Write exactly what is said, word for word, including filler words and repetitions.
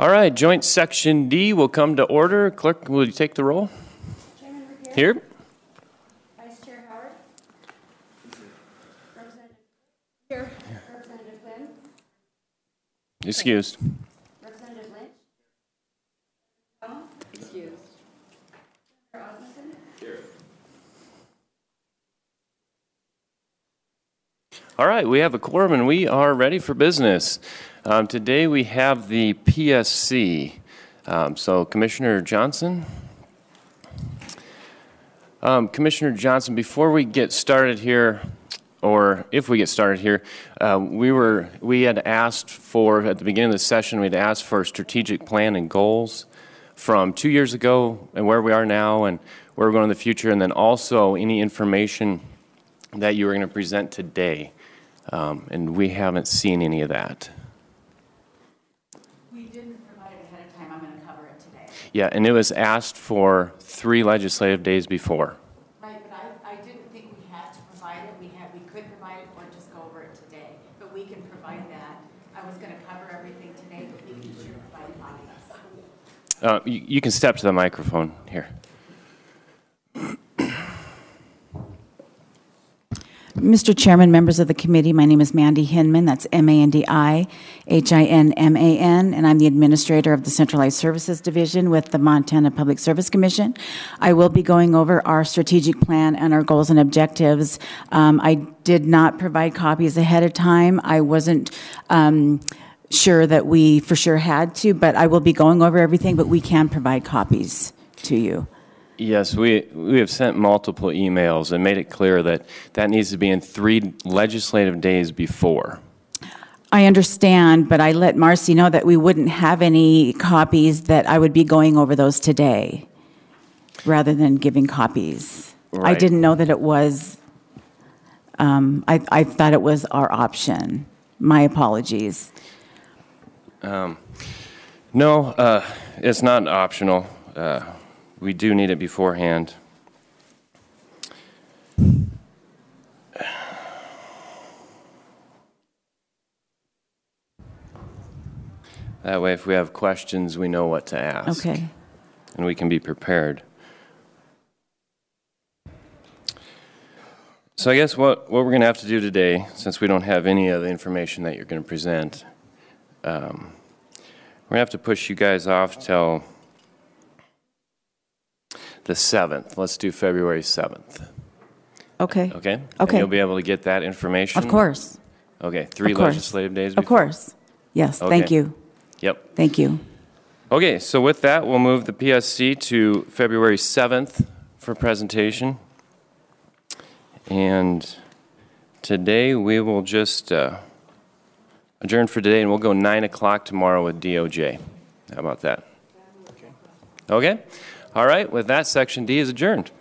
All right, joint section D will come to order. Clerk, will you take the roll? Chairman Revere. Here. Vice Chair Howard. Representative Here. Representative Flynn. Excused. Representative Lynch. Oh, excused. Senator Osmundson. Here. All right, we have a quorum and we are ready for business. Um, today we have the P S C. Um, so Commissioner Johnson. Um, Commissioner Johnson, before we get started here, or if we get started here, uh, we were we had asked for, at the beginning of the session, we had asked for a strategic plan and goals from two years ago and where we are now and where we're going in the future, and then also any information that you were going to present today. Um, and we haven't seen any of that. We didn't provide it ahead of time. I'm going to cover it today. Yeah, and it was asked for three legislative days before. Right, but I, I didn't think we had to provide it. We had, we could provide it or just go over it today. But we can provide that. I was going to cover everything today, but we can sure provide copies. Uh, you, you can step to the microphone here. Mister Chairman, members of the committee, my name is Mandy Hinman. That's M A N D I H I N M A N, and I'm the administrator of the Centralized Services Division with the Montana Public Service Commission. I will be going over our strategic plan and our goals and objectives. Um, I did not provide copies ahead of time. I wasn't um, sure that we for sure had to, but I will be going over everything, but we can provide copies to you. Yes, we we have sent multiple emails and made it clear that that needs to be in three legislative days before. I understand, but I let Marcy know that we wouldn't have any copies, that I would be going over those today rather than giving copies. Right. I didn't know that it was, um, I, I thought it was our option. My apologies. Um, no, uh, it's not optional. Uh, We do need it beforehand. That way, if we have questions, we know what to ask. Okay. And we can be prepared. So I guess what, what we're going to have to do today, since we don't have any of the information that you're going to present, um, we're going to have to push you guys off till the seventh. Let's do February seventh. Okay. Okay? Okay. And you'll be able to get that information? Of course. Okay, three Of course. legislative days before? Of course. Yes, thank Okay. you. Yep. Thank you. Okay, so with that, we'll move the P S C to February seventh for presentation. And today we will just uh, adjourn for today, and we'll go nine o'clock tomorrow with D O J. How about that? Okay. Okay? All right, with that, Section D is adjourned.